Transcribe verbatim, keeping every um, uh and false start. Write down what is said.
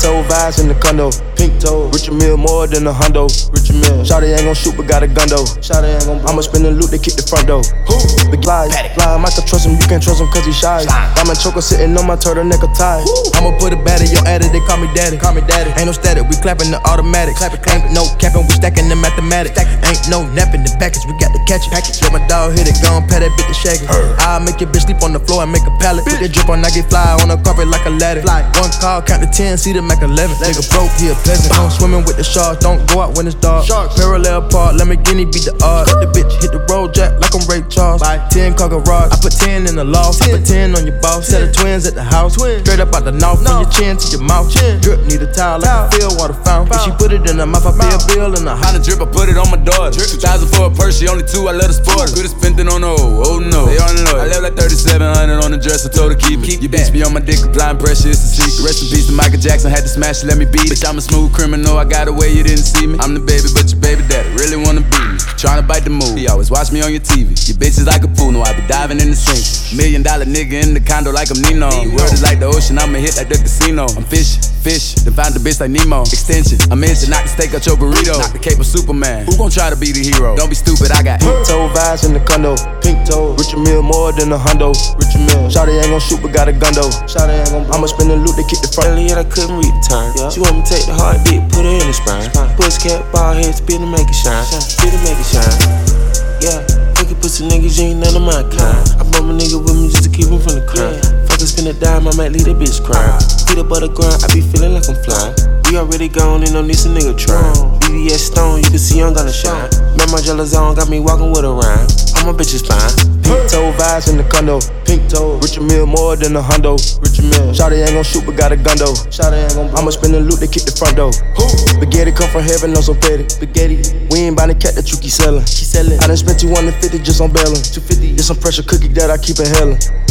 toe vibes in the condo. Pink toe, Richard Mill more than a hundo. Richard Mill, Shawty ain't gon' shoot but got a gun though. Shawty ain't gon' I'ma spin the loot, they kick the front door. Big fly, fly, I can trust him, you can't trust him cause he shy. Diamond choker sitting on my turtleneck tie. I'ma put a bat in your addy, they call me daddy. Call me daddy. Ain't no static, we clapping the automatic. Clap it, clap it. Ain't no capping, we stacking the mathematics. Ain't no napping the package, we got to catch it. Let my dog hit it, gon' pat that bitch to shake it. I'll make your bitch sleep on the floor and make a pallet. Put that drip on, I get fly on the carpet like a ladder. One call, count to ten, see the Mac eleven. Nigga broke, he a peasant. I'm swimming with the sharks, don't go out when it's dark. Parallel park, Lamborghini beat the odds. The bitch hit the road jack like I'm Ray Charles. ten car garage, I put ten in the loft. I put ten on your boss. Set of twins at the house. Straight up out the north, from your chin to your mouth. Drip need a towel like a field water fountain. If she put it in her mouth, I pay a bill in her Hot drip, I put it on my daughter. two thousand for a purse, she only two, I let her sport her. Could've spent it on the old, oh no. They on the low. I left like thirty-seven hundred on the dress, I told her keep it. Keep your bitch be on my dick, applying pressure, it's a secret. Rest in peace to Michael Jackson, had to smash it, let me beat it. Bitch, I'm a smooth criminal, I got away, you didn't see me. I'm the baby, but your baby daddy really wanna beat me. Tryna bite the move, he always watch me on your T V. Your bitch is like a pool, no, I be diving in the sink. Million dollar nigga in the condo like I'm Nino. World is like the ocean, I'ma hit like the casino. I'm fish, fish, then found the bitch like Nemo. Extension, I'm in to knock the steak out your burrito. Knock the cape of Superman, who gon' try to be the hero? Don't be stupid, I got pink toe vibes in the condo. Pink toe, Richard Mill more than a hundo. Richard Mill, Shawty ain't gon' shoot but got a gun though. Shawty ain't gon' I'ma spin the loot, they kick the front. Yet I couldn't read the time. Yeah. She want me to take the hard dick, put her in the spine. Push cat, ball head, spin to make it shine. Spin to make it shine. Yeah, fucking pussy niggas, you ain't none of my kind. I brought my nigga with me just to keep him from the crime. Fucking spin a dime, I might leave that bitch crying. Get up on the grind, I be feeling like I'm flying. We already gone, ain't no need some nigga trying. B B S Stone, you can see I'm gonna shine. Man, my jealous zone got me walking with a rhyme. All my bitches fine. Pink toe vibes in the condo. Pink toe, Richard Mill more than a hundo. Richard Mill, Shawty ain't gon' shoot but got a gun though. Shawty ain't gon' I'ma spin the loot, they kick the front door. Spaghetti come from heaven, no so petty. Spaghetti, we ain't bout to cat that you keep selling. She sellin'. I done spent two hundred fifty just on bailing. two fifty, it's some pressure cookie that I keep inhaling.